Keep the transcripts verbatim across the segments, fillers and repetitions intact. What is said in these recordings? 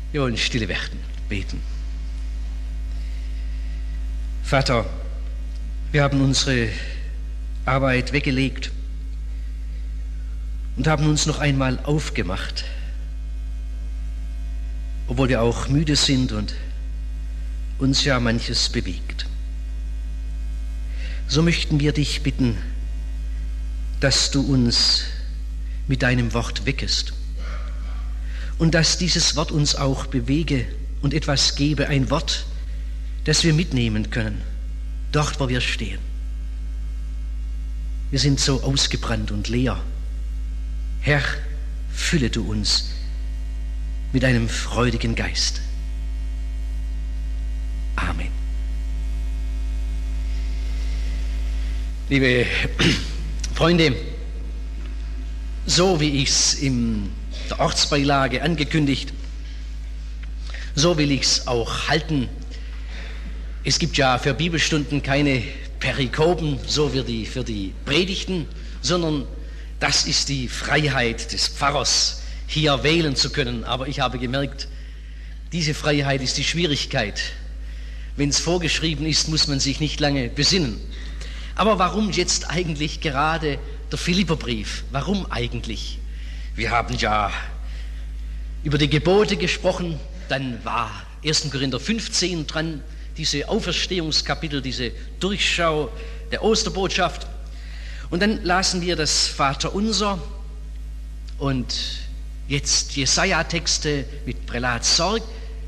Wir wollen stille werden, beten. Vater, wir haben unsere Arbeit weggelegt und haben uns noch einmal aufgemacht, obwohl wir auch müde sind und uns ja manches bewegt. So möchten wir dich bitten, dass du uns mit deinem Wort weckest und dass dieses Wort uns auch bewege und etwas gebe, ein Wort, das wir mitnehmen können, dort, wo wir stehen. Wir sind so ausgebrannt und leer. Herr, fülle du uns mit einem freudigen Geist. Amen. Liebe Freunde, so wie ich es in der Ortsbeilage angekündigt, so will ich es auch halten. Es gibt ja für Bibelstunden keine Perikopen, so wie die für die Predigten, sondern das ist die Freiheit des Pfarrers, hier wählen zu können. Aber ich habe gemerkt, diese Freiheit ist die Schwierigkeit. Wenn es vorgeschrieben ist, muss man sich nicht lange besinnen. Aber warum jetzt eigentlich gerade der Philipperbrief? Warum eigentlich? Wir haben ja über die Gebote gesprochen, dann war erster Korinther fünfzehn dran, diese Auferstehungskapitel, diese Durchschau der Osterbotschaft. Und dann lasen wir das Vaterunser und jetzt Jesaja-Texte mit Prälat Sorg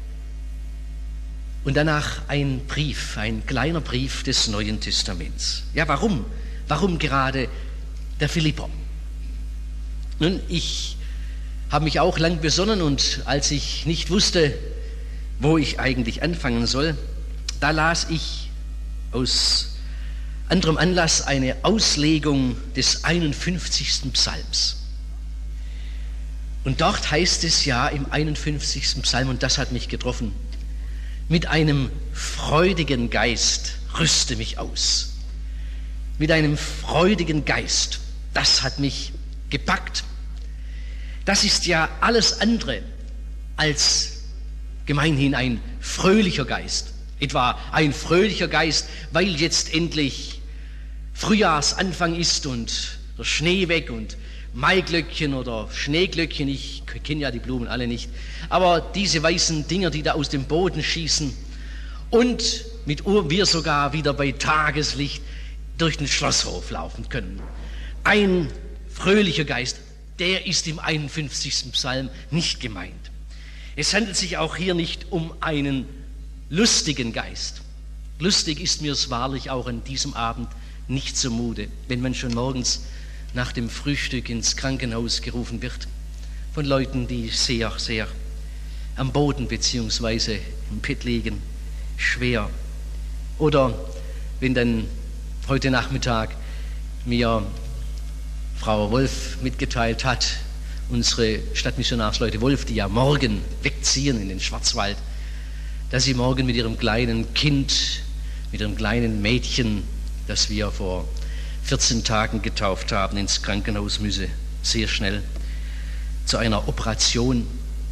und danach ein Brief, ein kleiner Brief des Neuen Testaments. Ja, warum? Warum gerade der Philipper? Nun, ich habe mich auch lang besonnen und als ich nicht wusste, wo ich eigentlich anfangen soll, da las ich aus anderem Anlass eine Auslegung des einundfünfzigsten Psalms. Und dort heißt es ja im einundfünfzigsten Psalm, und das hat mich getroffen: Mit einem freudigen Geist rüste mich aus. Mit einem freudigen Geist, das hat mich gepackt. Das ist ja alles andere als gemeinhin ein fröhlicher Geist. Etwa ein fröhlicher Geist, weil jetzt endlich Frühjahrsanfang ist und der Schnee weg und Maiglöckchen oder Schneeglöckchen, ich kenne ja die Blumen alle nicht, aber diese weißen Dinger, die da aus dem Boden schießen und mit wir sogar wieder bei Tageslicht durch den Schlosshof laufen können. Ein fröhlicher Geist, der ist im einundfünfzigsten Psalm nicht gemeint. Es handelt sich auch hier nicht um einen lustigen Geist. Lustig ist mir es wahrlich auch an diesem Abend nicht zumute, wenn man schon morgens nach dem Frühstück ins Krankenhaus gerufen wird von Leuten, die sehr, sehr am Boden beziehungsweise im Bett liegen, schwer. Oder wenn dann heute Nachmittag mir Frau Wolf mitgeteilt hat, unsere Stadtmissionarsleute Wolf, die ja morgen wegziehen in den Schwarzwald, dass sie morgen mit ihrem kleinen Kind, mit ihrem kleinen Mädchen, das wir vor vierzehn Tagen getauft haben, ins Krankenhaus müsse, sehr schnell zu einer Operation.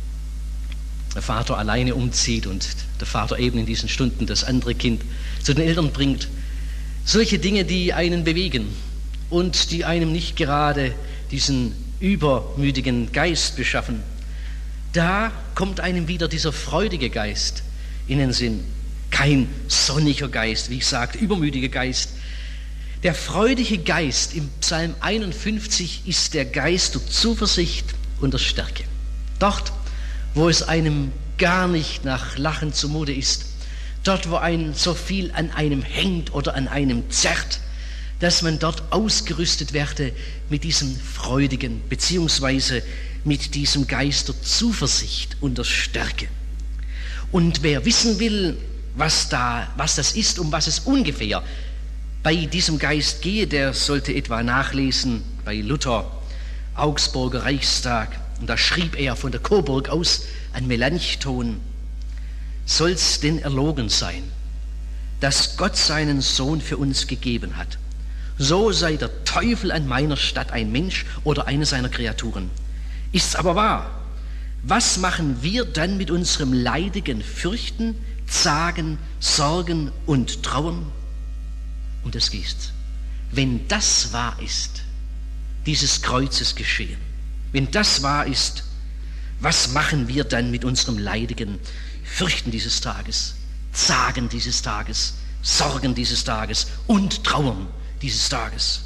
Der Vater alleine umzieht und der Vater eben in diesen Stunden das andere Kind zu den Eltern bringt. Solche Dinge, die einen bewegen und die einem nicht gerade diesen übermütigen Geist beschaffen. Da kommt einem wieder dieser freudige Geist in den Sinn. Kein sonniger Geist, wie ich sagte, übermütiger Geist. Der freudige Geist im Psalm einundfünfzig ist der Geist der Zuversicht und der Stärke. Dort, wo es einem gar nicht nach Lachen zumute ist, dort, wo ein so viel an einem hängt oder an einem zerrt, dass man dort ausgerüstet werde mit diesem freudigen, beziehungsweise mit diesem Geist der Zuversicht und der Stärke. Und wer wissen will, was da, was das ist, um was es ungefähr bei diesem Geist gehe, der sollte etwa nachlesen bei Luther, Augsburger Reichstag. Und da schrieb er von der Coburg aus an Melanchthon: Soll's denn erlogen sein, dass Gott seinen Sohn für uns gegeben hat, so sei der Teufel an meiner Statt ein Mensch oder eine seiner Kreaturen. Ist's aber wahr, Was machen wir dann mit unserem leidigen Fürchten, Zagen, Sorgen und Trauern? Um das geht's. Wenn das wahr ist, dieses Kreuzes geschehen, wenn das wahr ist, was machen wir dann mit unserem leidigen Fürchten dieses Tages, Zagen dieses Tages, Sorgen dieses Tages und Trauern dieses Tages?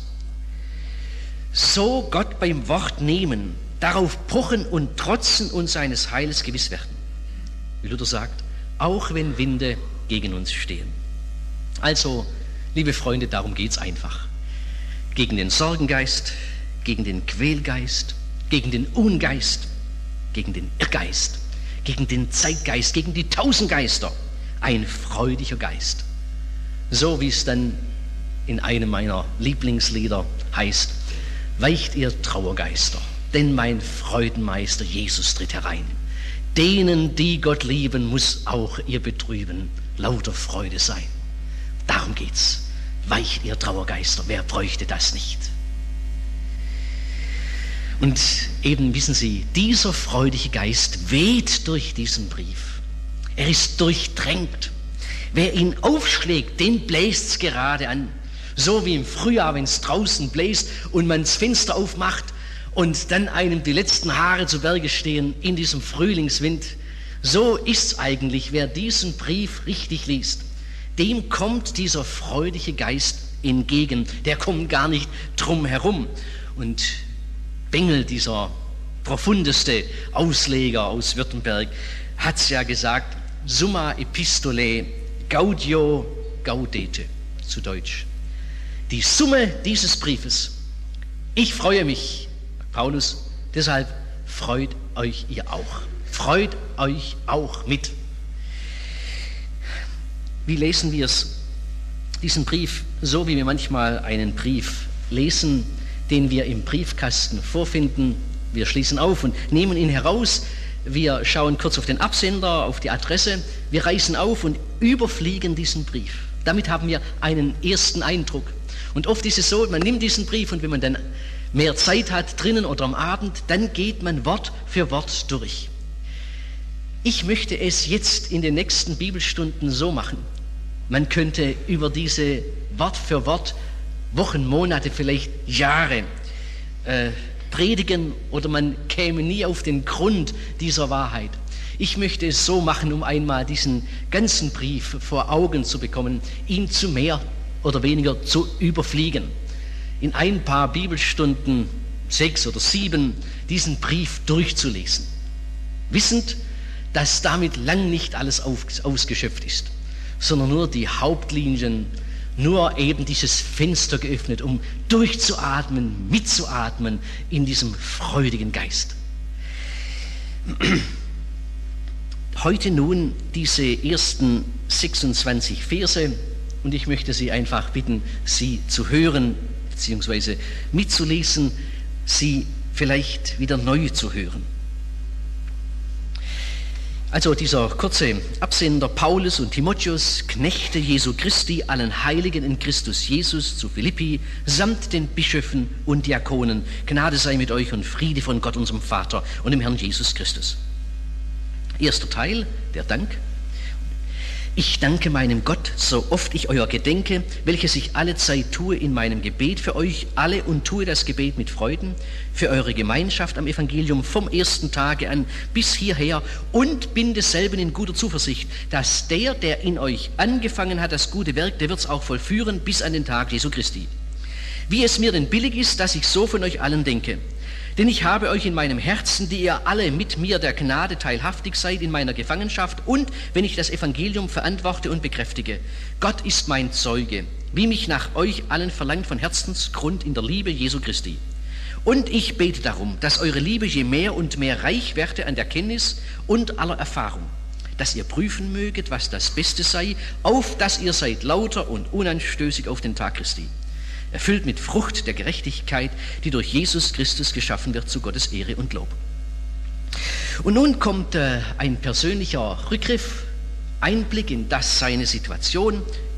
So Gott beim Wort nehmen, darauf pochen und trotzen und seines Heiles gewiss werden. Wie Luther sagt, auch wenn Winde gegen uns stehen. Also, liebe Freunde, darum geht's einfach. Gegen den Sorgengeist, gegen den Quälgeist, gegen den Ungeist, gegen den Irrgeist, gegen den Zeitgeist, gegen die tausend Geister, ein freudiger Geist. So wie es dann in einem meiner Lieblingslieder heißt, weicht ihr Trauergeister, denn mein Freudenmeister Jesus tritt herein. Denen, die Gott lieben, muss auch ihr Betrüben lauter Freude sein. Darum geht's. Weicht ihr Trauergeister, wer bräuchte das nicht? Und eben wissen Sie, dieser freudige Geist weht durch diesen Brief. Er ist durchtränkt. Wer ihn aufschlägt, den bläst's gerade an. So wie im Frühjahr, wenn es draußen bläst und man das Fenster aufmacht und dann einem die letzten Haare zu Berge stehen in diesem Frühlingswind. So ist's eigentlich, wer diesen Brief richtig liest. Dem kommt dieser freudige Geist entgegen. Der kommt gar nicht drum herum. Und Bengel, dieser profundeste Ausleger aus Württemberg, hat es ja gesagt, summa epistolae gaudio gaudete, zu Deutsch. Die Summe dieses Briefes. Ich freue mich, Paulus, deshalb freut euch ihr auch. Freut euch auch mit. Wie lesen wir es, diesen Brief, so wie wir manchmal einen Brief lesen, den wir im Briefkasten vorfinden? Wir schließen auf und nehmen ihn heraus. Wir schauen kurz auf den Absender, auf die Adresse. Wir reißen auf und überfliegen diesen Brief. Damit haben wir einen ersten Eindruck. Und oft ist es so, man nimmt diesen Brief und wenn man dann mehr Zeit hat, drinnen oder am Abend, dann geht man Wort für Wort durch. Ich möchte es jetzt in den nächsten Bibelstunden so machen. Man könnte über diese Wort für Wort Wochen, Monate, vielleicht Jahre äh, predigen oder man käme nie auf den Grund dieser Wahrheit. Ich möchte es so machen, um einmal diesen ganzen Brief vor Augen zu bekommen, ihn zu mehr oder weniger zu überfliegen. In ein paar Bibelstunden, sechs oder sieben, diesen Brief durchzulesen. Wissend, dass damit lang nicht alles auf, ausgeschöpft ist, sondern nur die Hauptlinien, nur eben dieses Fenster geöffnet, um durchzuatmen, mitzuatmen in diesem freudigen Geist. Heute nun diese ersten sechsundzwanzig Verse und ich möchte Sie einfach bitten, sie zu hören bzw. mitzulesen, sie vielleicht wieder neu zu hören. Also dieser kurze Absender Paulus und Timotheus, Knechte Jesu Christi, allen Heiligen in Christus Jesus zu Philippi, samt den Bischöfen und Diakonen, Gnade sei mit euch und Friede von Gott, unserem Vater und dem Herrn Jesus Christus. Erster Teil, der Dank. Ich danke meinem Gott, so oft ich euer gedenke, welches ich alle Zeit tue in meinem Gebet für euch alle und tue das Gebet mit Freuden, für eure Gemeinschaft am Evangelium vom ersten Tage an bis hierher und bin desselben in guter Zuversicht, dass der, der in euch angefangen hat, das gute Werk, der wird es auch vollführen bis an den Tag Jesu Christi. Wie es mir denn billig ist, dass ich so von euch allen denke. Denn ich habe euch in meinem Herzen, die ihr alle mit mir der Gnade teilhaftig seid in meiner Gefangenschaft und wenn ich das Evangelium verantworte und bekräftige. Gott ist mein Zeuge, wie mich nach euch allen verlangt von Herzensgrund in der Liebe Jesu Christi. Und ich bete darum, dass eure Liebe je mehr und mehr reich werde an der Kenntnis und aller Erfahrung, dass ihr prüfen möget, was das Beste sei, auf dass ihr seid lauter und unanstößig auf den Tag Christi, erfüllt mit Frucht der Gerechtigkeit, die durch Jesus Christus geschaffen wird zu Gottes Ehre und Lob. Und nun kommt äh, ein persönlicher Rückgriff, Einblick in das seine Situation,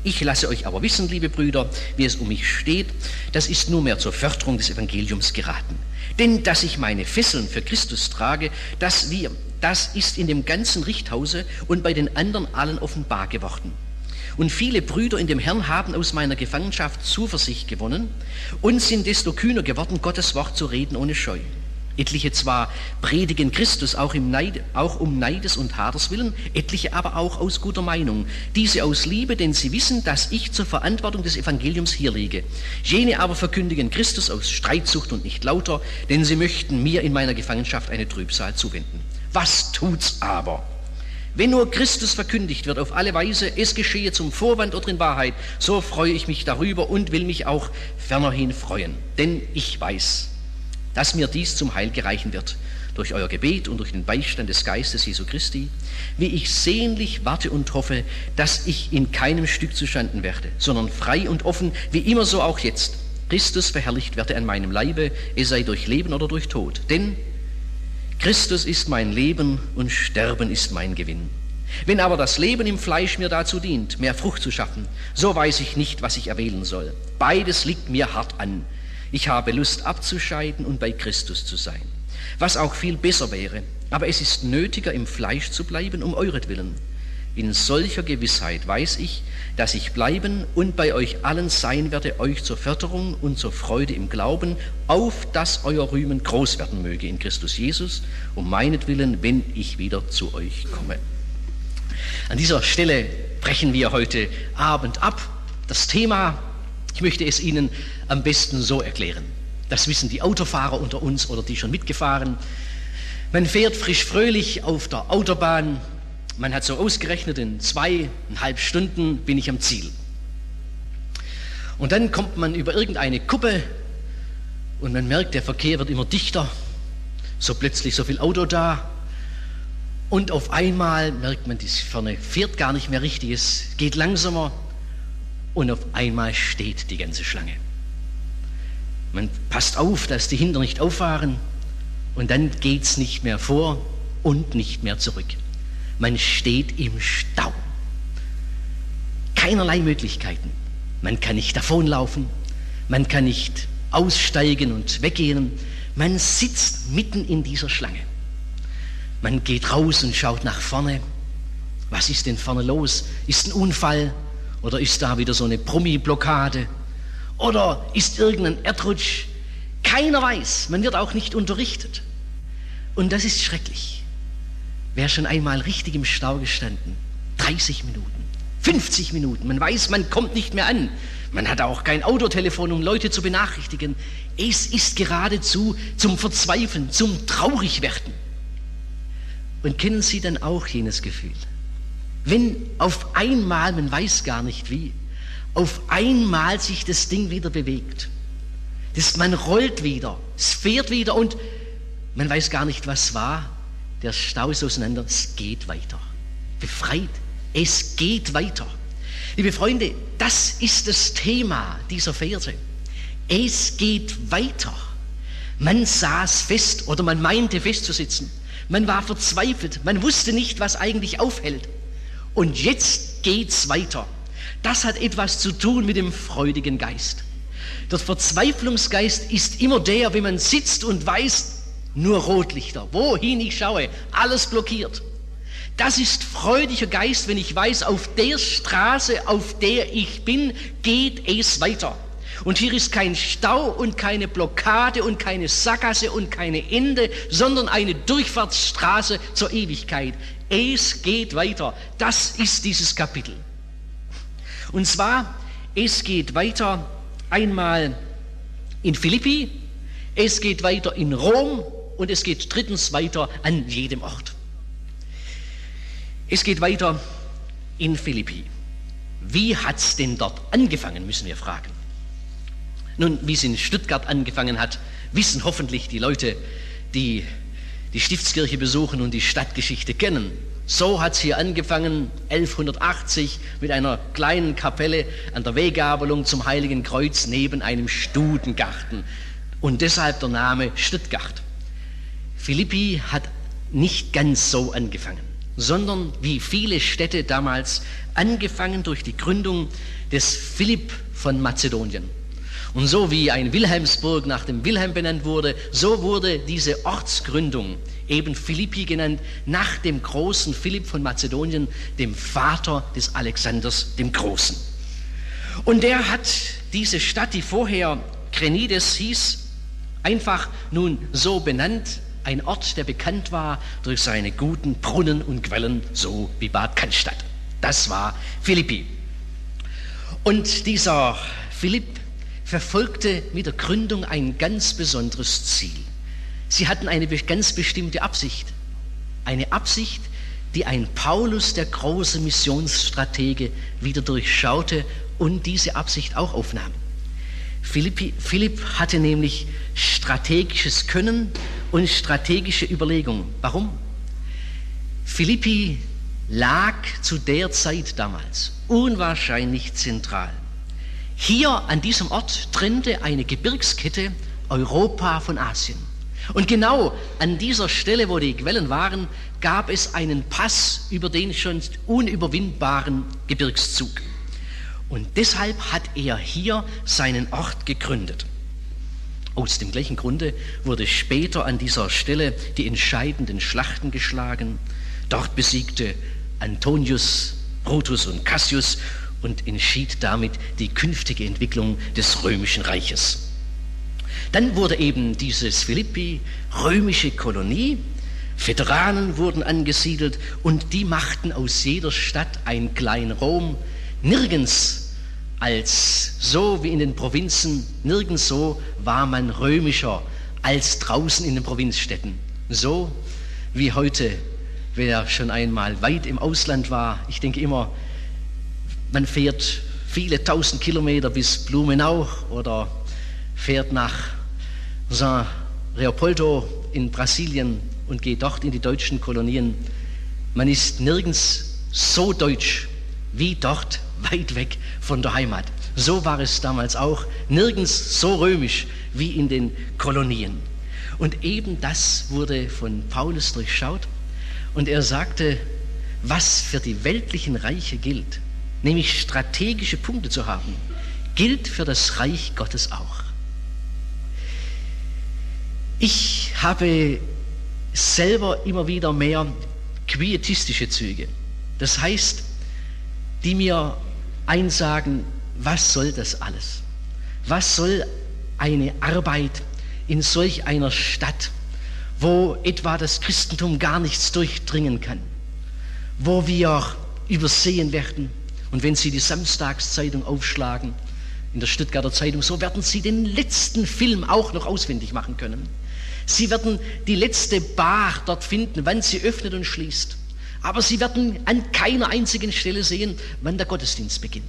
Ich lasse euch aber wissen, liebe Brüder, wie es um mich steht. Das ist nur mehr zur Förderung des Evangeliums geraten. Denn dass ich meine Fesseln für Christus trage, das, wir, das ist in dem ganzen Richthause und bei den anderen allen offenbar geworden. Und viele Brüder in dem Herrn haben aus meiner Gefangenschaft Zuversicht gewonnen und sind desto kühner geworden, Gottes Wort zu reden ohne Scheu. Etliche zwar predigen Christus auch, im Neid, auch um Neides und Haders willen, etliche aber auch aus guter Meinung. Diese aus Liebe, denn sie wissen, dass ich zur Verantwortung des Evangeliums hier liege. Jene aber verkündigen Christus aus Streitsucht und nicht lauter, denn sie möchten mir in meiner Gefangenschaft eine Trübsal zuwenden. Was tut's aber? Wenn nur Christus verkündigt wird auf alle Weise, es geschehe zum Vorwand oder in Wahrheit, so freue ich mich darüber und will mich auch fernerhin freuen. Denn ich weiß, dass mir dies zum Heil gereichen wird, durch euer Gebet und durch den Beistand des Geistes Jesu Christi, wie ich sehnlich warte und hoffe, dass ich in keinem Stück zustanden werde, sondern frei und offen, wie immer so auch jetzt. Christus verherrlicht werde an meinem Leibe, es sei durch Leben oder durch Tod. Denn Christus ist mein Leben und Sterben ist mein Gewinn. Wenn aber das Leben im Fleisch mir dazu dient, mehr Frucht zu schaffen, so weiß ich nicht, was ich erwählen soll. Beides liegt mir hart an. Ich habe Lust abzuscheiden und bei Christus zu sein, was auch viel besser wäre. Aber es ist nötiger, im Fleisch zu bleiben, um euretwillen. In solcher Gewissheit weiß ich, dass ich bleiben und bei euch allen sein werde, euch zur Förderung und zur Freude im Glauben, auf dass euer Rühmen groß werden möge in Christus Jesus, um meinetwillen, wenn ich wieder zu euch komme. An dieser Stelle brechen wir heute Abend ab. Das Thema, ich möchte es Ihnen am besten so erklären. Das wissen die Autofahrer unter uns oder die schon mitgefahren. Man fährt frisch fröhlich auf der Autobahn. Man hat so ausgerechnet, in zweieinhalb Stunden bin ich am Ziel. Und dann kommt man über irgendeine Kuppe und man merkt, der Verkehr wird immer dichter. So plötzlich so viel Auto da. Und auf einmal merkt man, die vorne fährt gar nicht mehr richtig, es geht langsamer. Und auf einmal steht die ganze Schlange. Man passt auf, dass die hinter nicht auffahren und dann geht's nicht mehr vor und nicht mehr zurück. Man steht im Stau. Keinerlei Möglichkeiten. Man kann nicht davonlaufen, man kann nicht aussteigen und weggehen. Man sitzt mitten in dieser Schlange. Man geht raus und schaut nach vorne. Was ist denn vorne los? Ist ein Unfall? Oder ist da wieder so eine Brummi-Blockade? Oder ist irgendein Erdrutsch? Keiner weiß, man wird auch nicht unterrichtet. Und das ist schrecklich. Wer schon einmal richtig im Stau gestanden? dreißig Minuten, fünfzig Minuten, man weiß, man kommt nicht mehr an. Man hat auch kein Autotelefon, um Leute zu benachrichtigen. Es ist geradezu zum Verzweifeln, zum Traurigwerden. Und kennen Sie dann auch jenes Gefühl? Wenn auf einmal, man weiß gar nicht wie, auf einmal sich das Ding wieder bewegt. Das, man rollt wieder, es fährt wieder und man weiß gar nicht, was war. Der Stau ist auseinander, es geht weiter. Befreit, es geht weiter. Liebe Freunde, das ist das Thema dieser Verse. Es geht weiter. Man saß fest oder man meinte festzusitzen. Man war verzweifelt, man wusste nicht, was eigentlich aufhält. Und jetzt geht's weiter. Das hat etwas zu tun mit dem freudigen Geist. Der Verzweiflungsgeist ist immer der, wenn man sitzt und weiß, nur Rotlichter, wohin ich schaue, alles blockiert. Das ist freudiger Geist, wenn ich weiß, auf der Straße, auf der ich bin, geht es weiter. Und hier ist kein Stau und keine Blockade und keine Sackgasse und keine Ende, sondern eine Durchfahrtsstraße zur Ewigkeit. Es geht weiter. Das ist dieses Kapitel. Und zwar, es geht weiter einmal in Philippi, es geht weiter in Rom und es geht drittens weiter an jedem Ort. Es geht weiter in Philippi. Wie hat es denn dort angefangen, müssen wir fragen. Nun, wie es in Stuttgart angefangen hat, wissen hoffentlich die Leute, die die Stiftskirche besuchen und die Stadtgeschichte kennen. So hat es hier angefangen, elfhundertachtzig, mit einer kleinen Kapelle an der Weggabelung zum Heiligen Kreuz neben einem Studengarten. Und deshalb der Name Stuttgart. Philippi hat nicht ganz so angefangen. sondern wie viele Städte damals, angefangen durch die Gründung des Philipp von Mazedonien. Und so wie ein Wilhelmsburg nach dem Wilhelm benannt wurde, so wurde diese Ortsgründung eben Philippi genannt, nach dem großen Philipp von Mazedonien, dem Vater des Alexanders dem Großen. Und der hat diese Stadt, die vorher Krenides hieß, einfach nun so benannt, ein Ort, der bekannt war durch seine guten Brunnen und Quellen, so wie Bad Cannstatt. Das war Philippi. Und dieser Philipp verfolgte mit der Gründung ein ganz besonderes Ziel. Sie hatten eine ganz bestimmte Absicht. Eine Absicht, die ein Paulus, der große Missionsstratege, wieder durchschaute und diese Absicht auch aufnahm. Philippi, Philipp hatte nämlich strategisches Können und strategische Überlegungen. Warum? Philippi lag zu der Zeit damals unwahrscheinlich zentral. Hier an diesem Ort trennte eine Gebirgskette Europa von Asien. Und genau an dieser Stelle, wo die Quellen waren, gab es einen Pass über den schon unüberwindbaren Gebirgszug. Und deshalb hat er hier seinen Ort gegründet. Aus dem gleichen Grunde wurde später an dieser Stelle die entscheidenden Schlachten geschlagen. Dort besiegte Antonius, Brutus und Cassius und entschied damit die künftige Entwicklung des römischen Reiches. Dann wurde eben dieses Philippi römische Kolonie, Veteranen wurden angesiedelt und die machten aus jeder Stadt ein klein Rom. Nirgends als so wie in den Provinzen, nirgends so war man römischer als draußen in den Provinzstädten. So wie heute, wer schon einmal weit im Ausland war, ich denke immer, man fährt viele tausend Kilometer bis Blumenau oder fährt nach São Leopoldo in Brasilien und geht dort in die deutschen Kolonien. Man ist nirgends so deutsch wie dort weit weg von der Heimat. So war es damals auch, nirgends so römisch wie in den Kolonien. Und eben das wurde von Paulus durchschaut und er sagte, was für die weltlichen Reiche gilt, nämlich strategische Punkte zu haben, gilt für das Reich Gottes auch. Ich habe selber immer wieder mehr quietistische Züge. Das heißt, die mir einsagen, was soll das alles? Was soll eine Arbeit in solch einer Stadt, wo etwa das Christentum gar nichts durchdringen kann, wo wir übersehen werden? Und wenn Sie die Samstagszeitung aufschlagen, in der Stuttgarter Zeitung, so werden Sie den letzten Film auch noch auswendig machen können. Sie werden die letzte Bar dort finden, wann sie öffnet und schließt. Aber Sie werden an keiner einzigen Stelle sehen, wann der Gottesdienst beginnt.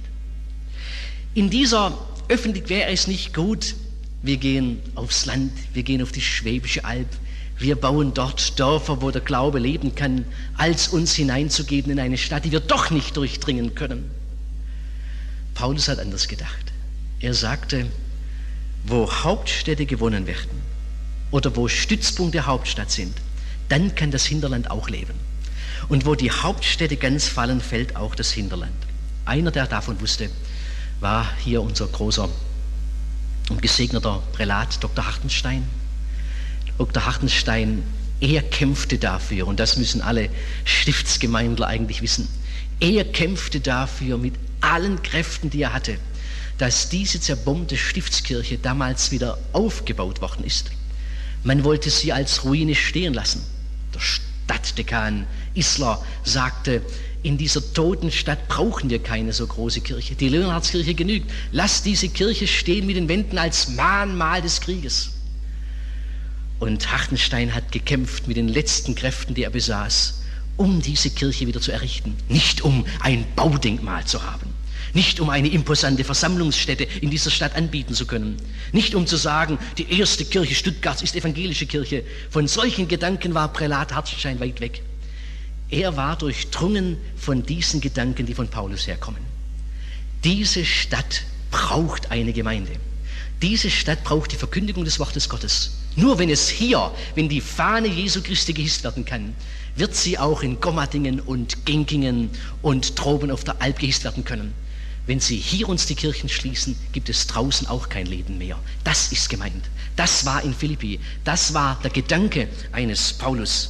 In dieser Öffentlichkeit wäre es nicht gut, wir gehen aufs Land, wir gehen auf die Schwäbische Alb, wir bauen dort Dörfer, wo der Glaube leben kann, als uns hineinzugeben in eine Stadt, die wir doch nicht durchdringen können. Paulus hat anders gedacht. Er sagte, wo Hauptstädte gewonnen werden oder wo Stützpunkte der Hauptstadt sind, dann kann das Hinterland auch leben. Und wo die Hauptstädte ganz fallen, fällt auch das Hinterland. Einer, der davon wusste, war hier unser großer und gesegneter Prälat Doktor Hartenstein. Doktor Hartenstein, er kämpfte dafür, und das müssen alle Stiftsgemeindler eigentlich wissen, er kämpfte dafür mit allen Kräften, die er hatte, dass diese zerbombte Stiftskirche damals wieder aufgebaut worden ist. Man wollte sie als Ruine stehen lassen. Der Stadtdekan Isler sagte, in dieser toten Stadt brauchen wir keine so große Kirche. Die Leonhardskirche genügt. Lasst diese Kirche stehen mit den Wänden als Mahnmal des Krieges. Und Hartenstein hat gekämpft mit den letzten Kräften, die er besaß, um diese Kirche wieder zu errichten. Nicht um ein Baudenkmal zu haben. Nicht um eine imposante Versammlungsstätte in dieser Stadt anbieten zu können. Nicht um zu sagen, die erste Kirche Stuttgarts ist evangelische Kirche. Von solchen Gedanken war Prälat Hartenstein weit weg. Er war durchdrungen von diesen Gedanken, die von Paulus herkommen. Diese Stadt braucht eine Gemeinde. Diese Stadt braucht die Verkündigung des Wortes Gottes. Nur wenn es hier, wenn die Fahne Jesu Christi gehisst werden kann, wird sie auch in Gommadingen und Genkingen und Troben auf der Alp gehisst werden können. Wenn sie hier uns die Kirchen schließen, gibt es draußen auch kein Leben mehr. Das ist gemeint. Das war in Philippi. Das war der Gedanke eines Paulus.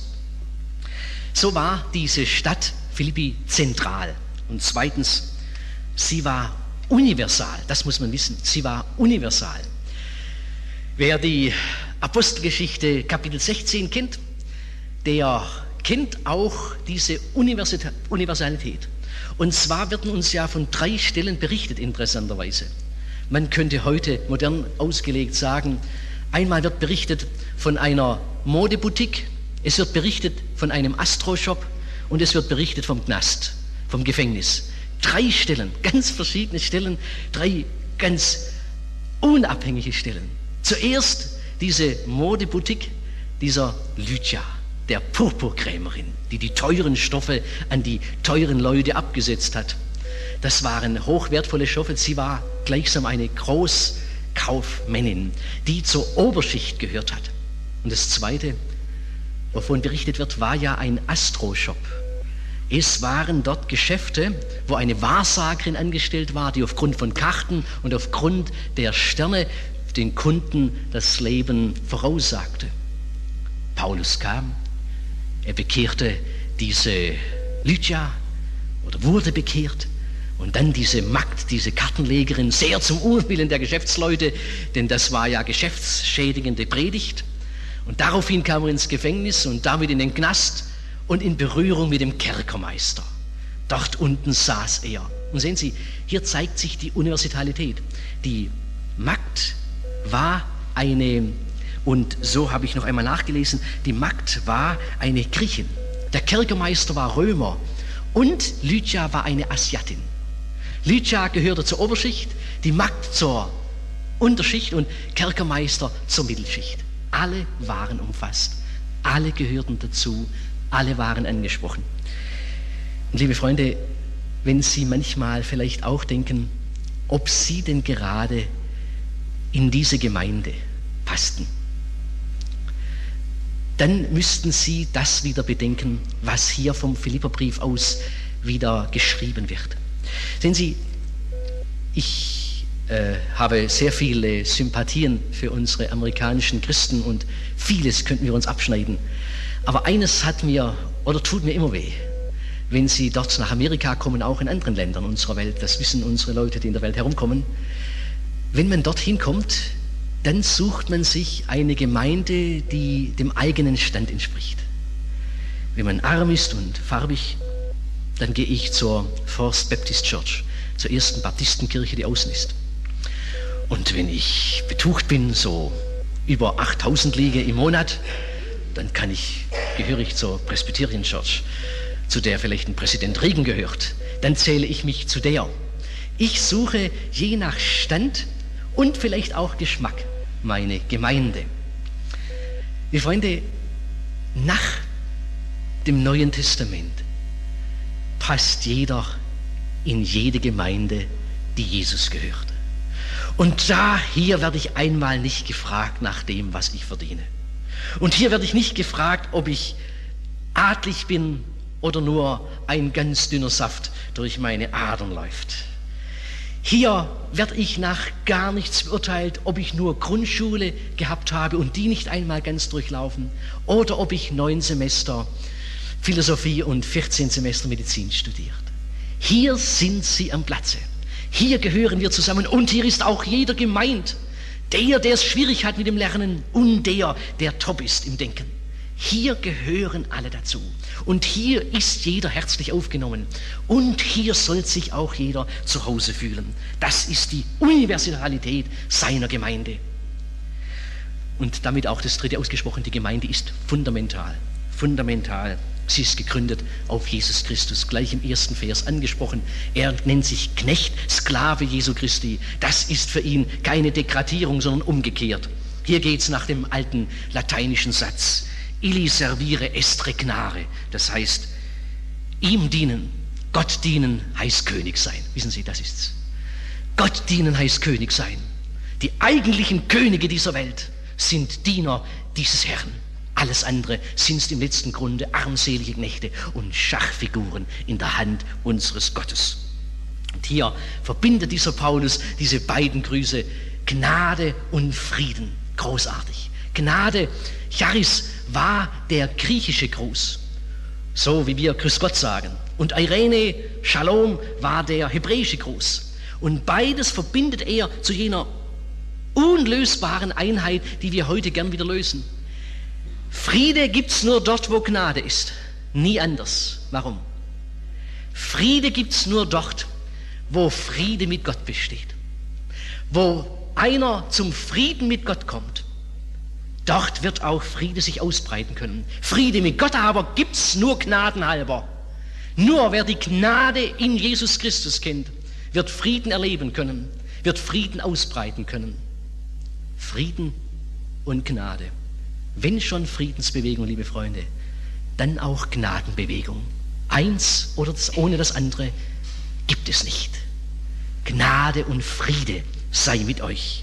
So war diese Stadt Philippi zentral. Und zweitens, sie war universal. Das muss man wissen. Sie war universal. Wer die Apostelgeschichte Kapitel sechzehn kennt, der kennt auch diese Universalität. Und zwar werden uns ja von drei Stellen berichtet, interessanterweise. Man könnte heute modern ausgelegt sagen, einmal wird berichtet von einer Modeboutique, es wird berichtet von einem Astroshop und es wird berichtet vom Knast, vom Gefängnis. Drei Stellen, ganz verschiedene Stellen, drei ganz unabhängige Stellen. Zuerst diese Modeboutique dieser Lydia, der Purpurkrämerin, die die teuren Stoffe an die teuren Leute abgesetzt hat. Das waren hochwertvolle Stoffe. Sie war gleichsam eine Großkaufmännin, die zur Oberschicht gehört hat. Und das Zweite, wovon berichtet wird, war ja ein Astroshop. Es waren dort Geschäfte, wo eine Wahrsagerin angestellt war, die aufgrund von Karten und aufgrund der Sterne den Kunden das Leben voraussagte. Paulus kam, er bekehrte diese Lydia oder wurde bekehrt und dann diese Magd, diese Kartenlegerin, sehr zum Unwillen der Geschäftsleute, denn das war ja geschäftsschädigende Predigt. Und daraufhin kam er ins Gefängnis und damit in den Knast und in Berührung mit dem Kerkermeister. Dort unten saß er. Und sehen Sie, hier zeigt sich die Universalität. Die Magd war eine, und so habe ich noch einmal nachgelesen, die Magd war eine Griechin. Der Kerkermeister war Römer und Lydia war eine Asiatin. Lydia gehörte zur Oberschicht, die Magd zur Unterschicht und Kerkermeister zur Mittelschicht. Alle waren umfasst, alle gehörten dazu, alle waren angesprochen. Und liebe Freunde, wenn Sie manchmal vielleicht auch denken, ob Sie denn gerade in diese Gemeinde passten, dann müssten Sie das wieder bedenken, was hier vom Philipperbrief aus wieder geschrieben wird. Sehen Sie, ich äh, habe sehr viele Sympathien für unsere amerikanischen Christen und vieles könnten wir uns abschneiden. Aber eines hat mir oder tut mir immer weh, wenn Sie dort nach Amerika kommen, auch in anderen Ländern unserer Welt, das wissen unsere Leute, die in der Welt herumkommen. Wenn man dorthin kommt, dann sucht man sich eine Gemeinde, die dem eigenen Stand entspricht. Wenn man arm ist und farbig, dann gehe ich zur First Baptist Church, zur ersten Baptistenkirche, die außen ist. Und wenn ich betucht bin, so über achttausend liege im Monat, dann kann ich, gehöre ich zur Presbyterian Church, zu der vielleicht ein Präsident Reagan gehört. Dann zähle ich mich zu der. Ich suche je nach Stand und vielleicht auch Geschmack meine Gemeinde. Liebe Freunde, nach dem Neuen Testament passt jeder in jede Gemeinde, die Jesus gehört. Und da, hier werde ich einmal nicht gefragt nach dem, was ich verdiene. Und hier werde ich nicht gefragt, ob ich adlig bin oder nur ein ganz dünner Saft durch meine Adern läuft. Hier werde ich nach gar nichts beurteilt, ob ich nur Grundschule gehabt habe und die nicht einmal ganz durchlaufen oder ob ich neun Semester Philosophie und vierzehn Semester Medizin studiert. Hier sind Sie am Platze. Hier gehören wir zusammen und hier ist auch jeder gemeint. Der, der es schwierig hat mit dem Lernen und der, der top ist im Denken. Hier gehören alle dazu. Und hier ist jeder herzlich aufgenommen. Und hier soll sich auch jeder zu Hause fühlen. Das ist die Universalität seiner Gemeinde. Und damit auch das dritte ausgesprochen, die Gemeinde ist fundamental. Fundamental. Sie ist gegründet auf Jesus Christus, gleich im ersten Vers angesprochen. Er nennt sich Knecht, Sklave Jesu Christi. Das ist für ihn keine Degradierung, sondern umgekehrt. Hier geht es nach dem alten lateinischen Satz. Illi servire est regnare. Das heißt, ihm dienen, Gott dienen heißt König sein. Wissen Sie, das ist's. Gott dienen heißt König sein. Die eigentlichen Könige dieser Welt sind Diener dieses Herrn. Alles andere sind im letzten Grunde armselige Knechte und Schachfiguren in der Hand unseres Gottes. Und hier verbindet dieser Paulus diese beiden Grüße, Gnade und Frieden. Großartig. Gnade, Charis war der griechische Gruß, so wie wir Grüß Gott sagen. Und Eirene, Shalom, war der hebräische Gruß. Und beides verbindet er zu jener unlösbaren Einheit, die wir heute gern wieder lösen. Friede gibt es nur dort, wo Gnade ist, nie anders. Warum? Friede gibt es nur dort, wo Friede mit Gott besteht. Wo einer zum Frieden mit Gott kommt, dort wird auch Friede sich ausbreiten können. Friede mit Gott aber gibt es nur gnadenhalber. Nur wer die Gnade in Jesus Christus kennt, wird Frieden erleben können, wird Frieden ausbreiten können. Frieden und Gnade. Wenn schon Friedensbewegung, liebe Freunde, dann auch Gnadenbewegung. Eins oder das, ohne das andere gibt es nicht. Gnade und Friede sei mit euch.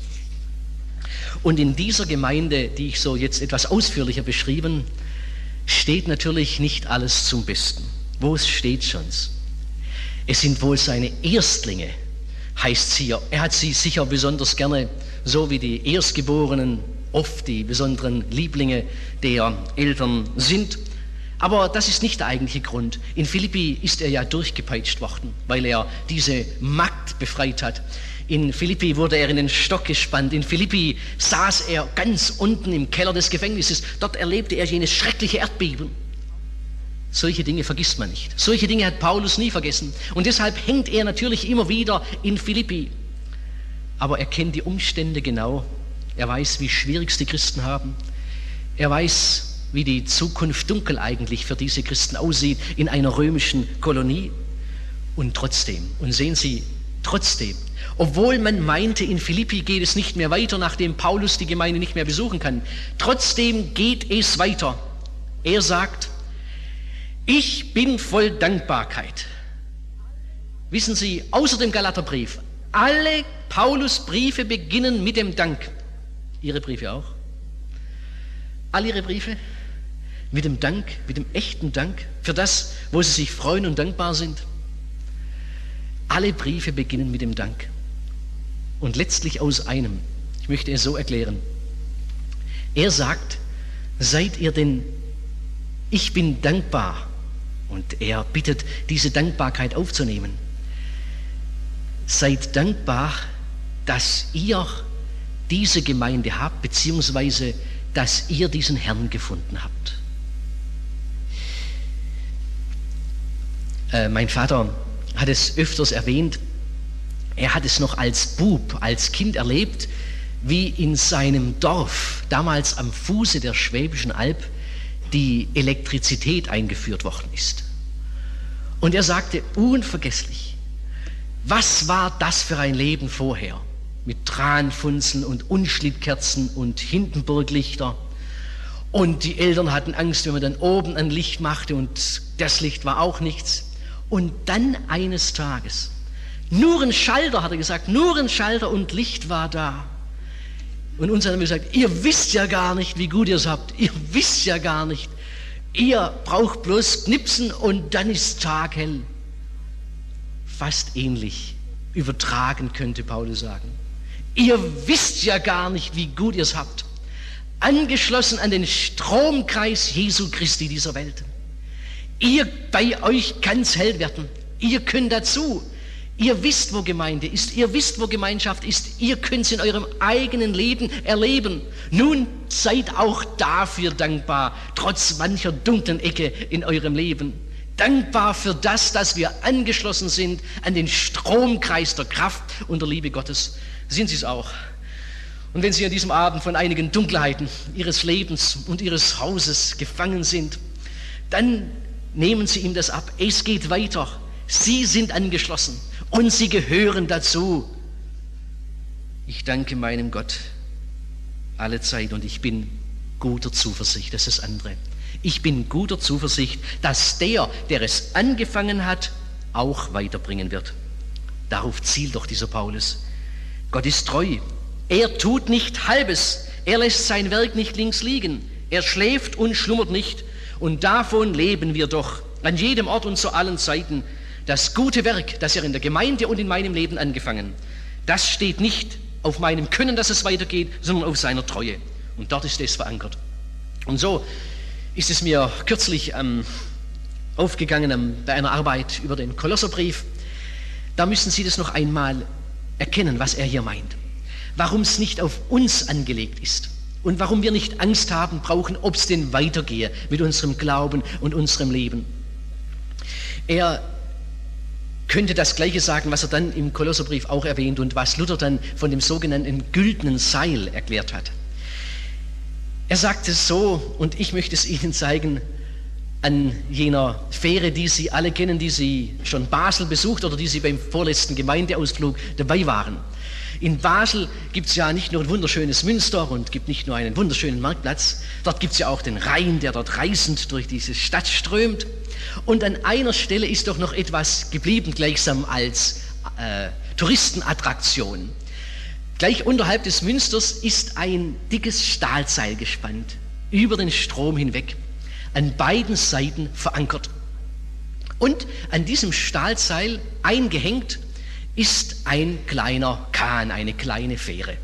Und in dieser Gemeinde, die ich so jetzt etwas ausführlicher beschrieben, steht natürlich nicht alles zum Besten. Wo steht schon's? Es sind wohl seine Erstlinge, heißt es hier. Er hat sie sicher besonders gerne, so wie die Erstgeborenen oft die besonderen Lieblinge der Eltern sind. Aber das ist nicht der eigentliche Grund. In Philippi ist er ja durchgepeitscht worden, weil er diese Magd befreit hat. In Philippi wurde er in den Stock gespannt. In Philippi saß er ganz unten im Keller des Gefängnisses. Dort erlebte er jenes schreckliche Erdbeben. Solche Dinge vergisst man nicht. Solche Dinge hat Paulus nie vergessen. Und deshalb hängt er natürlich immer wieder in Philippi. Aber er kennt die Umstände genau. Er weiß, wie schwierig es die Christen haben. Er weiß, wie die Zukunft dunkel eigentlich für diese Christen aussieht in einer römischen Kolonie. Und trotzdem, und sehen Sie, trotzdem, obwohl man meinte, in Philippi geht es nicht mehr weiter, nachdem Paulus die Gemeinde nicht mehr besuchen kann, trotzdem geht es weiter. Er sagt, ich bin voll Dankbarkeit. Wissen Sie, außer dem Galaterbrief, alle Paulusbriefe beginnen mit dem Dank. Ihre Briefe auch? All Ihre Briefe? Mit dem Dank, mit dem echten Dank für das, wo Sie sich freuen und dankbar sind? Alle Briefe beginnen mit dem Dank. Und letztlich aus einem. Ich möchte es so erklären. Er sagt, seid ihr denn, ich bin dankbar. Und er bittet, diese Dankbarkeit aufzunehmen. Seid dankbar, dass ihr diese Gemeinde habt, beziehungsweise dass ihr diesen Herrn gefunden habt. Äh, mein Vater hat es öfters erwähnt, er hat es noch als Bub, als Kind erlebt, wie in seinem Dorf, damals am Fuße der Schwäbischen Alb, die Elektrizität eingeführt worden ist. Und er sagte, unvergesslich, was war das für ein Leben vorher? Mit Tranfunzeln und Unschlittkerzen und Hindenburglichter. Und die Eltern hatten Angst, wenn man dann oben ein Licht machte und das Licht war auch nichts. Und dann eines Tages, nur ein Schalter, hat er gesagt, nur ein Schalter und Licht war da. Und uns haben gesagt, ihr wisst ja gar nicht, wie gut ihr es habt. Ihr wisst ja gar nicht. Ihr braucht bloß knipsen und dann ist taghell. Fast ähnlich übertragen könnte Paulus sagen. Ihr wisst ja gar nicht, wie gut ihr es habt. Angeschlossen an den Stromkreis Jesu Christi dieser Welt. Ihr, bei euch kann es hell werden. Ihr könnt dazu. Ihr wisst, wo Gemeinde ist. Ihr wisst, wo Gemeinschaft ist. Ihr könnt es in eurem eigenen Leben erleben. Nun seid auch dafür dankbar, trotz mancher dunklen Ecke in eurem Leben. Dankbar für das, dass wir angeschlossen sind an den Stromkreis der Kraft und der Liebe Gottes. Sind Sie es auch? Und wenn Sie an diesem Abend von einigen Dunkelheiten Ihres Lebens und Ihres Hauses gefangen sind, dann nehmen Sie ihm das ab. Es geht weiter. Sie sind angeschlossen und Sie gehören dazu. Ich danke meinem Gott alle Zeit und ich bin guter Zuversicht, das ist das andere. Ich bin guter Zuversicht, dass der, der es angefangen hat, auch weiterbringen wird. Darauf zielt doch dieser Paulus. Gott ist treu. Er tut nicht Halbes. Er lässt sein Werk nicht links liegen. Er schläft und schlummert nicht. Und davon leben wir doch an jedem Ort und zu allen Zeiten. Das gute Werk, das er in der Gemeinde und in meinem Leben angefangen, das steht nicht auf meinem Können, dass es weitergeht, sondern auf seiner Treue. Und dort ist es verankert. Und so ist es mir kürzlich ähm, aufgegangen ähm, bei einer Arbeit über den Kolosserbrief. Da müssen Sie das noch einmal erkennen, was er hier meint. Warum es nicht auf uns angelegt ist und warum wir nicht Angst haben brauchen, ob es denn weitergehe mit unserem Glauben und unserem Leben. Er könnte das Gleiche sagen, was er dann im Kolosserbrief auch erwähnt und was Luther dann von dem sogenannten güldenen Seil erklärt hat. Er sagt es so, und ich möchte es Ihnen zeigen, an jener Fähre, die Sie alle kennen, die Sie schon Basel besucht oder die Sie beim vorletzten Gemeindeausflug dabei waren. In Basel gibt es ja nicht nur ein wunderschönes Münster und gibt nicht nur einen wunderschönen Marktplatz, dort gibt es ja auch den Rhein, der dort reißend durch diese Stadt strömt. Und an einer Stelle ist doch noch etwas geblieben, gleichsam als äh, Touristenattraktion. Gleich unterhalb des Münsters ist ein dickes Stahlseil gespannt, über den Strom hinweg, an beiden Seiten verankert. Und an diesem Stahlseil eingehängt ist ein kleiner Kahn, eine kleine Fähre.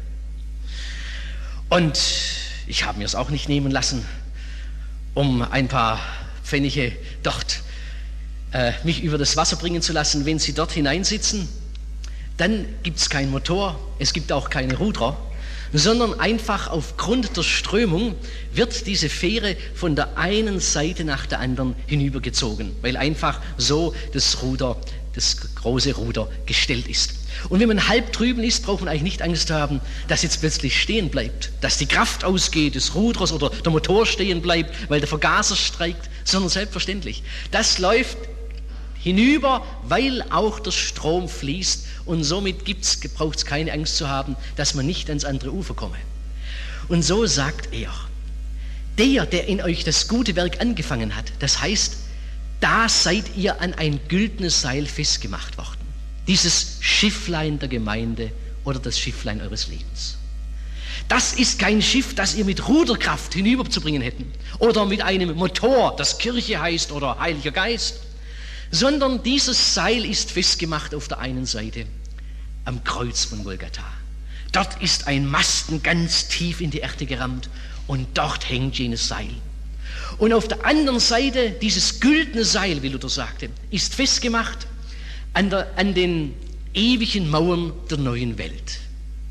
Und ich habe mir es auch nicht nehmen lassen, um ein paar Pfennige dort äh, mich über das Wasser bringen zu lassen. Wenn Sie dort hineinsitzen, dann gibt es keinen Motor, es gibt auch keine Ruder, sondern einfach aufgrund der Strömung wird diese Fähre von der einen Seite nach der anderen hinübergezogen, weil einfach so das Ruder, das große Ruder gestellt ist. Und wenn man halb drüben ist, braucht man eigentlich nicht Angst haben, dass jetzt plötzlich stehen bleibt, dass die Kraft ausgeht des Ruders oder der Motor stehen bleibt, weil der Vergaser streikt, sondern selbstverständlich. Das läuft hinüber, weil auch der Strom fließt und somit braucht es keine Angst zu haben, dass man nicht ans andere Ufer komme. Und so sagt er, der, der in euch das gute Werk angefangen hat, das heißt, da seid ihr an ein güldenes Seil festgemacht worden. Dieses Schifflein der Gemeinde oder das Schifflein eures Lebens. Das ist kein Schiff, das ihr mit Ruderkraft hinüberzubringen hätten oder mit einem Motor, das Kirche heißt oder Heiliger Geist, sondern dieses Seil ist festgemacht auf der einen Seite am Kreuz von Golgatha. Dort ist ein Masten ganz tief in die Erde gerammt und dort hängt jenes Seil. Und auf der anderen Seite, dieses güldene Seil, wie Luther sagte, ist festgemacht an, der, an den ewigen Mauern der neuen Welt.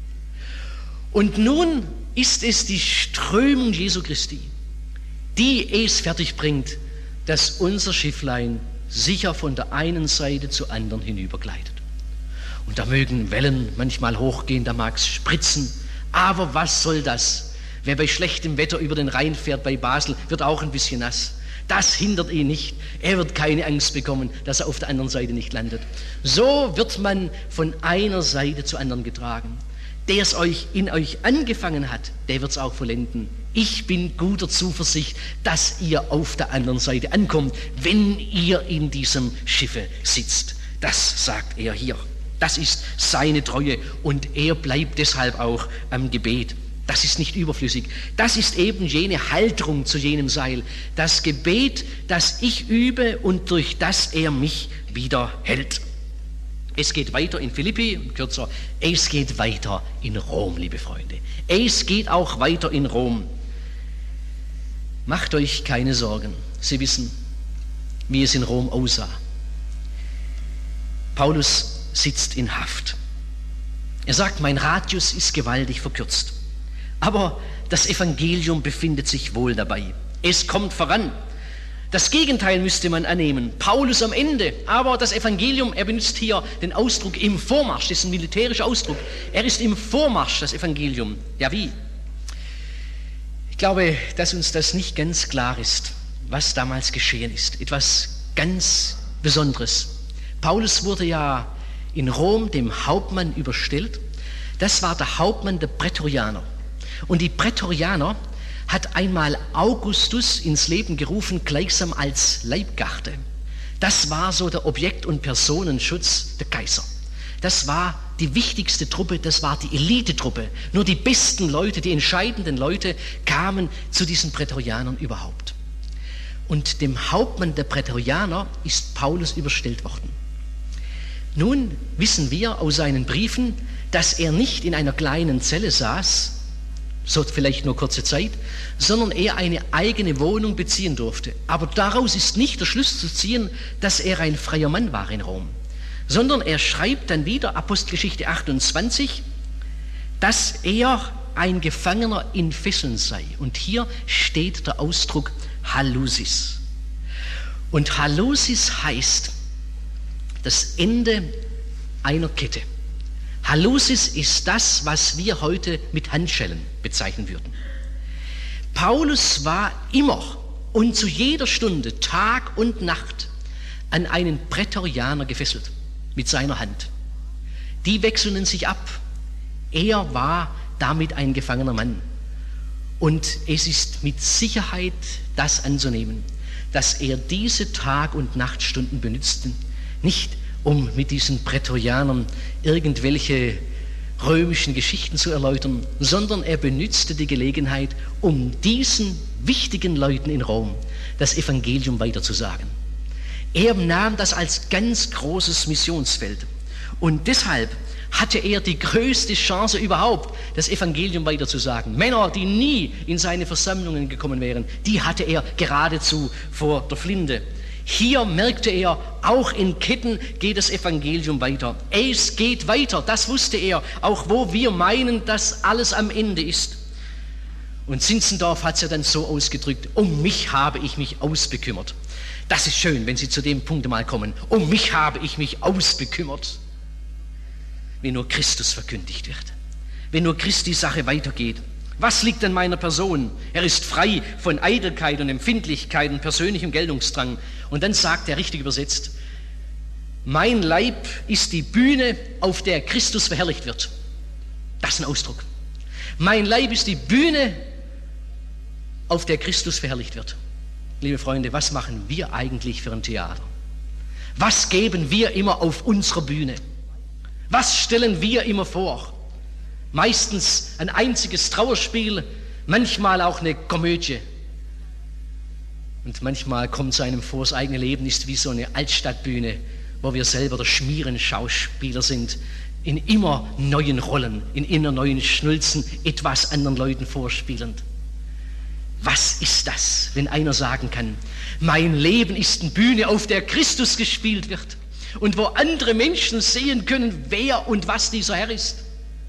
Und nun ist es die Strömung Jesu Christi, die es fertigbringt, dass unser Schifflein sicher von der einen Seite zur anderen hinübergleitet. Und da mögen Wellen manchmal hochgehen, da mag es spritzen, aber was soll das? Wer bei schlechtem Wetter über den Rhein fährt bei Basel, wird auch ein bisschen nass. Das hindert ihn nicht. Er wird keine Angst bekommen, dass er auf der anderen Seite nicht landet. So wird man von einer Seite zur anderen getragen. Der es euch in euch angefangen hat, der wird es auch vollenden. Ich bin guter Zuversicht, dass ihr auf der anderen Seite ankommt, wenn ihr in diesem Schiffe sitzt. Das sagt er hier. Das ist seine Treue und er bleibt deshalb auch am Gebet. Das ist nicht überflüssig. Das ist eben jene Halterung zu jenem Seil. Das Gebet, das ich übe und durch das er mich wieder hält. Es geht weiter in Philippi, kürzer, es geht weiter in Rom, liebe Freunde. Es geht auch weiter in Rom. Macht euch keine Sorgen. Sie wissen, wie es in Rom aussah. Paulus sitzt in Haft. Er sagt, mein Radius ist gewaltig verkürzt. Aber das Evangelium befindet sich wohl dabei. Es kommt voran. Das Gegenteil müsste man annehmen. Paulus am Ende, aber das Evangelium, er benutzt hier den Ausdruck im Vormarsch, das ist ein militärischer Ausdruck. Er ist im Vormarsch, das Evangelium. Ja, wie? Ich glaube, dass uns das nicht ganz klar ist, was damals geschehen ist. Etwas ganz Besonderes. Paulus wurde ja in Rom dem Hauptmann überstellt. Das war der Hauptmann der Prätorianer. Und die Prätorianer hat einmal Augustus ins Leben gerufen, gleichsam als Leibgarde. Das war so der Objekt- und Personenschutz der Kaiser. Das war die wichtigste Truppe, das war die Elitetruppe. Nur die besten Leute, die entscheidenden Leute kamen zu diesen Prätorianern überhaupt. Und dem Hauptmann der Prätorianer ist Paulus überstellt worden. Nun wissen wir aus seinen Briefen, dass er nicht in einer kleinen Zelle saß, so vielleicht nur kurze Zeit, sondern er eine eigene Wohnung beziehen durfte. Aber daraus ist nicht der Schluss zu ziehen, dass er ein freier Mann war in Rom, sondern er schreibt dann wieder, Apostelgeschichte achtundzwanzig, dass er ein Gefangener in Fesseln sei. Und hier steht der Ausdruck Halusis. Und Halusis heißt das Ende einer Kette. Halusis ist das, was wir heute mit Handschellen bezeichnen würden. Paulus war immer und zu jeder Stunde, Tag und Nacht, an einen Prätorianer gefesselt mit seiner Hand. Die wechselten sich ab. Er war damit ein gefangener Mann. Und es ist mit Sicherheit das anzunehmen, dass er diese Tag- und Nachtstunden benützte, nicht um mit diesen Prätorianern irgendwelche römischen Geschichten zu erläutern, sondern er benützte die Gelegenheit, um diesen wichtigen Leuten in Rom das Evangelium weiterzusagen. Er nahm das als ganz großes Missionsfeld und deshalb hatte er die größte Chance überhaupt, das Evangelium weiterzusagen. Männer, die nie in seine Versammlungen gekommen wären, die hatte er geradezu vor der Flinte. Hier merkte er, auch in Ketten geht das Evangelium weiter. Es geht weiter, das wusste er, auch wo wir meinen, dass alles am Ende ist. Und Zinzendorf hat es ja dann so ausgedrückt, um mich habe ich mich ausbekümmert. Das ist schön, wenn Sie zu dem Punkt mal kommen. Um mich habe ich mich ausbekümmert. Wenn nur Christus verkündigt wird, wenn nur Christi Sache weitergeht. Was liegt an meiner Person? Er ist frei von Eitelkeit und Empfindlichkeit und persönlichem Geltungsdrang. Und dann sagt er, richtig übersetzt, mein Leib ist die Bühne, auf der Christus verherrlicht wird. Das ist ein Ausdruck. Mein Leib ist die Bühne, auf der Christus verherrlicht wird. Liebe Freunde, was machen wir eigentlich für ein Theater? Was geben wir immer auf unserer Bühne? Was stellen wir immer vor? Meistens ein einziges Trauerspiel, manchmal auch eine Komödie. Und manchmal kommt es einem vor, das eigene Leben ist wie so eine Altstadtbühne, wo wir selber der Schmierenschauspieler sind, in immer neuen Rollen, in immer neuen Schnulzen, etwas anderen Leuten vorspielend. Was ist das, wenn einer sagen kann, mein Leben ist eine Bühne, auf der Christus gespielt wird und wo andere Menschen sehen können, wer und was dieser Herr ist?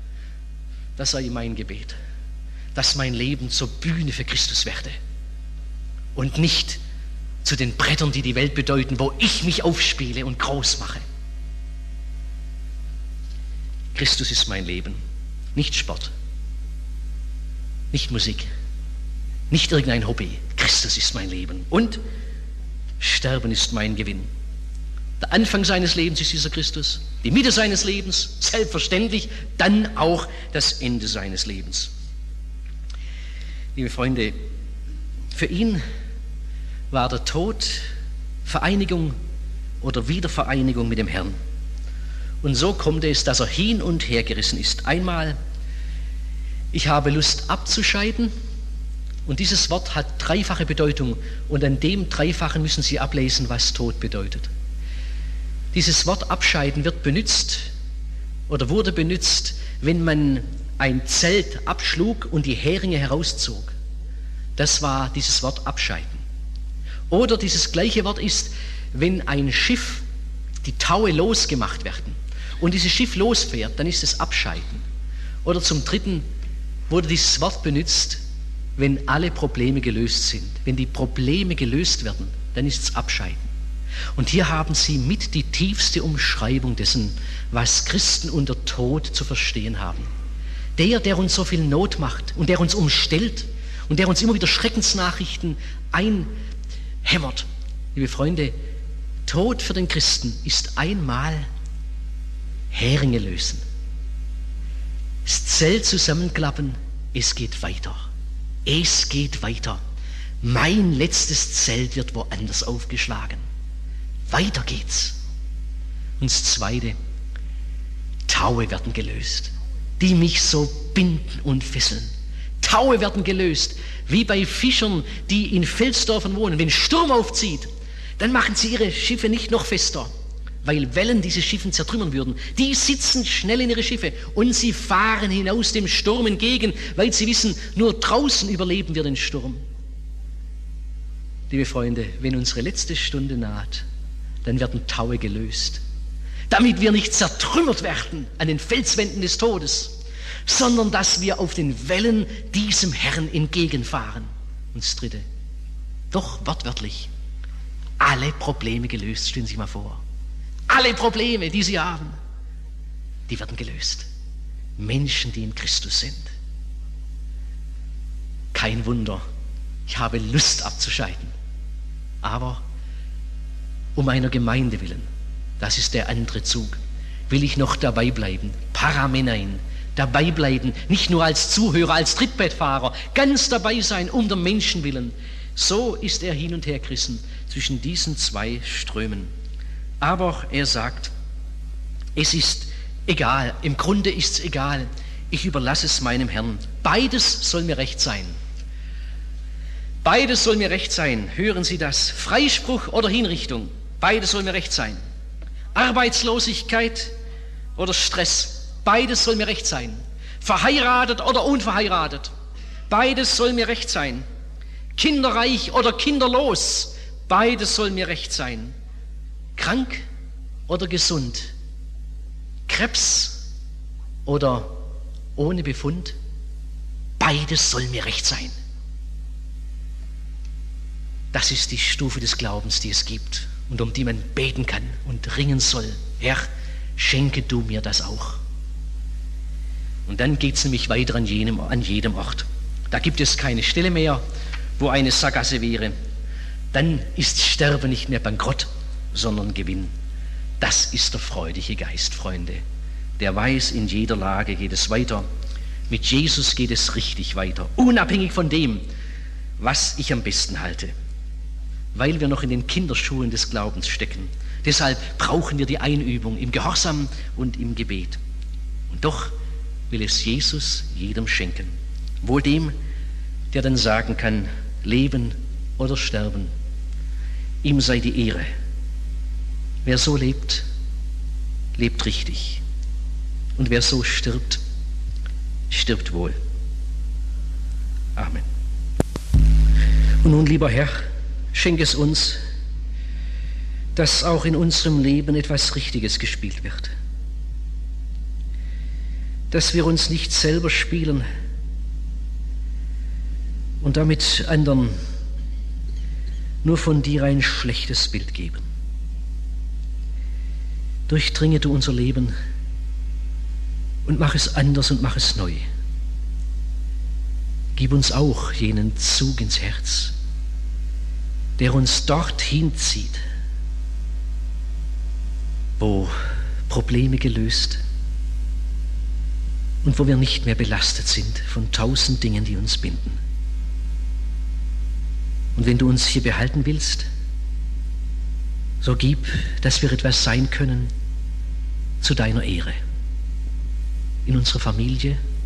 Das sei mein Gebet, dass mein Leben zur Bühne für Christus werde und nicht zu den Brettern, die die Welt bedeuten, wo ich mich aufspiele und groß mache. Christus ist mein Leben, nicht Sport, nicht Musik, nicht irgendein Hobby. Christus ist mein Leben und Sterben ist mein Gewinn. Der Anfang seines Lebens ist dieser Christus, die Mitte seines Lebens, selbstverständlich, dann auch das Ende seines Lebens. Liebe Freunde, für ihn war der Tod Vereinigung oder Wiedervereinigung mit dem Herrn. Und so kommt es, dass er hin und her gerissen ist. Einmal, ich habe Lust abzuscheiden, und dieses Wort hat dreifache Bedeutung, und an dem Dreifachen müssen Sie ablesen, was Tod bedeutet. Dieses Wort abscheiden wird benutzt oder wurde benutzt, wenn man ein Zelt abschlug und die Heringe herauszog. Das war dieses Wort abscheiden. Oder dieses gleiche Wort ist, wenn ein Schiff, die Taue losgemacht werden und dieses Schiff losfährt, dann ist es abscheiden. Oder zum Dritten wurde dieses Wort benutzt, wenn alle Probleme gelöst sind. Wenn die Probleme gelöst werden, dann ist es abscheiden. Und hier haben Sie mit die tiefste Umschreibung dessen, was Christen unter Tod zu verstehen haben. Der, der uns so viel Not macht und der uns umstellt und der uns immer wieder Schreckensnachrichten einhämmert. Liebe Freunde, Tod für den Christen ist einmal Heringe lösen. Das Zelt zusammenklappen, es geht weiter. Es geht weiter. Mein letztes Zelt wird woanders aufgeschlagen. Weiter geht's. Und das Zweite, Taue werden gelöst, die mich so binden und fesseln. Taue werden gelöst, wie bei Fischern, die in Felsdörfern wohnen. Wenn Sturm aufzieht, dann machen sie ihre Schiffe nicht noch fester, weil Wellen diese Schiffe zertrümmern würden. Die sitzen schnell in ihre Schiffe und sie fahren hinaus dem Sturm entgegen, weil sie wissen, nur draußen überleben wir den Sturm. Liebe Freunde, wenn unsere letzte Stunde naht, dann werden Taue gelöst, damit wir nicht zertrümmert werden an den Felswänden des Todes, sondern dass wir auf den Wellen diesem Herrn entgegenfahren. Und das Dritte, doch wortwörtlich, alle Probleme gelöst. Stellen Sie sich mal vor, alle Probleme, die Sie haben, die werden gelöst. Menschen, die in Christus sind. Kein Wunder, ich habe Lust abzuscheiden, aber um einer Gemeinde willen, das ist der andere Zug, will ich noch dabei bleiben, Paramenein, dabei bleiben, nicht nur als Zuhörer, als Trittbettfahrer, ganz dabei sein, um der Menschen willen. So ist er hin und her gerissen zwischen diesen zwei Strömen. Aber er sagt, es ist egal, im Grunde ist es egal, ich überlasse es meinem Herrn. Beides soll mir recht sein. Beides soll mir recht sein. Hören Sie das? Freispruch oder Hinrichtung, beides soll mir recht sein. Arbeitslosigkeit oder Stress, beides soll mir recht sein. Verheiratet oder unverheiratet, beides soll mir recht sein. Kinderreich oder kinderlos, beides soll mir recht sein. Krank oder gesund, Krebs oder ohne Befund, beides soll mir recht sein. Das ist die Stufe des Glaubens, die es gibt und um die man beten kann und ringen soll. Herr, schenke du mir das auch. Und dann geht es nämlich weiter an, jenem, an jedem Ort. Da gibt es keine Stelle mehr, wo eine Sackgasse wäre. Dann ist Sterben nicht mehr Bankrott, sondern Gewinn. Das ist der freudige Geist, Freunde. Der weiß, in jeder Lage geht es weiter. Mit Jesus geht es richtig weiter, unabhängig von dem, was ich am besten halte. Weil wir noch in den Kinderschuhen des Glaubens stecken. Deshalb brauchen wir die Einübung im Gehorsam und im Gebet. Und doch will es Jesus jedem schenken. Wohl dem, der dann sagen kann, leben oder sterben. Ihm sei die Ehre. Wer so lebt, lebt richtig. Und wer so stirbt, stirbt wohl. Amen. Und nun, lieber Herr, schenke es uns, dass auch in unserem Leben etwas Richtiges gespielt wird. Dass wir uns nicht selber spielen und damit anderen nur von dir ein schlechtes Bild geben. Durchdringe du unser Leben und mach es anders und mach es neu. Gib uns auch jenen Zug ins Herz, der uns dorthin zieht, wo Probleme gelöst und wo wir nicht mehr belastet sind von tausend Dingen, die uns binden. Und wenn du uns hier behalten willst, so gib, dass wir etwas sein können zu deiner Ehre. In unserer Familie,